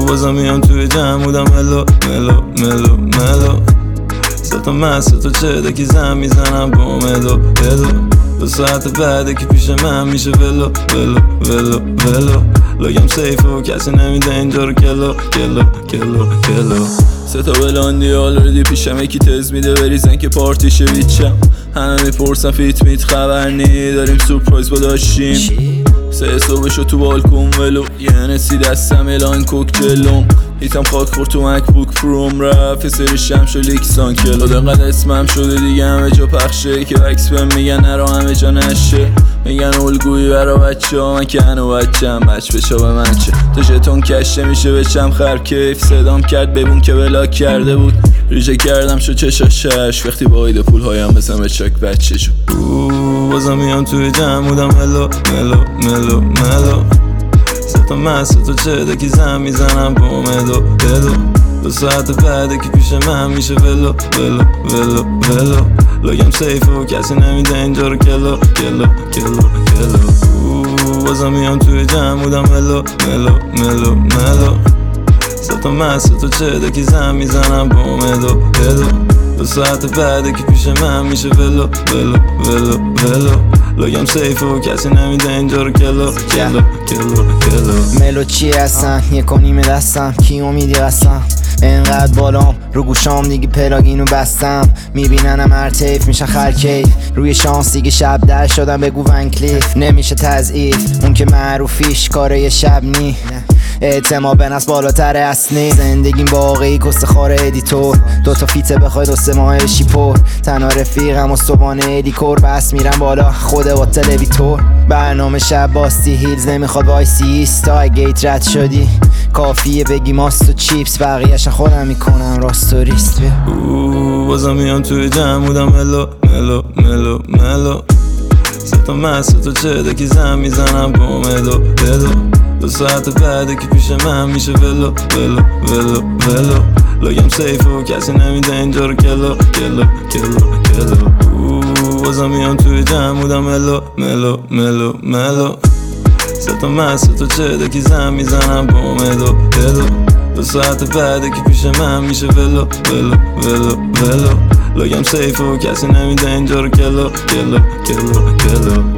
بازم میام توی جمع بودم ملو ملو ملو ملو ستا مست تو چه که زن میزنم با ملو ملو 2 ساعت بعده که پیش من میشه ولو ولو ولو ولو لگم سیفه و کسی نمیده اینجا رو کلو کلو کلو کلو ستا بلاندی آلردی پیشم یکی تز میده بریزن که پارتیشه ویچم همه میپرسن فیت میت خبر نی داریم سورپرایز با داشتیم 3 صبحشو تو بالکون ولو یه نسی دستم الان کوک جلوم هیتم خاک خورد تو مکبوک پروم رفت سری شمشو لیکسان کلو دقیقه اسمم شده دیگه همه جا پخشه که وکس بهم میگن نرا همه جا نشه میگن الگویی برا بچه ها من که هنو بچم بچ بچا به من چه تو ژتون کشته میشه بچم خر کیف صدام کرد ببون که بلاک کرده بود ریجه کردم شو چشاشش وقتی با ایده پول هایم بزن به چک بچه شو بازم میام توی جمع بودم ملو ملو ملو ملو ستا مست تو چه که زن میزنم با ملو ملو 2 ساعت بعده که پیش من میشه ولو ولو ولو ولو لگم سیفه و کسی نمیده اینجا رو کلو کلو کلو کلو بازم میام توی جمع بودم ملو ملو ملو ملو ستا مست تو چه که زن میزنم با ملو ملو 2 ساعت بعده که پیش من میشه ولو ولو ولو ولو لگم سیفه و کسی نمیده اینجا رو کلو کلو کلو کلو ملو چی هستن 1.5 دستم کی امیدی قسم انقدر بالام رو گوشام دیگه پلاگینو بستم میبیننم هر تیف میشن خرکیف روی شانس دیگه شب در شدم بگو ونکلیف نمیشه تضعیف اون که معروفیش کاره یه شب نی اعتماد به نفس بالاتر اصلی زندگیم باقی کست خار ادیتور 2 تا فیته بخوای 2-3 ماه بشی پر تنها رفیقم و صبحانه دیکور بس میرم بالا خود با تلویتور برنامه شب باستی هیلز نمیخواد وایسی ایستا گیت رد شدی کافیه بگی ماست و چیپس بقیه‌اش خودم میکنم راست و ریست بازم میام توی جمع بودم ملو ملو ملو ملو ستا مست تو چه که زن میزنم با ملو ملو 2 ساعت بعده که پیش من میشه ولو ولو ولو ولو لگم سیفه و کسی نمیده اینجا رو کلو کلو کلو کلو بازم میام توی جمع بودم ملو ملو ملو ملو ستا مست تو چه که زن میزنم با ملو ملو 2 ساعت بعده که پیش من میشه ولو ولو ولو ولو لگم سیفه و کسی نمیده اینجا رو کلو کلو کلو کلو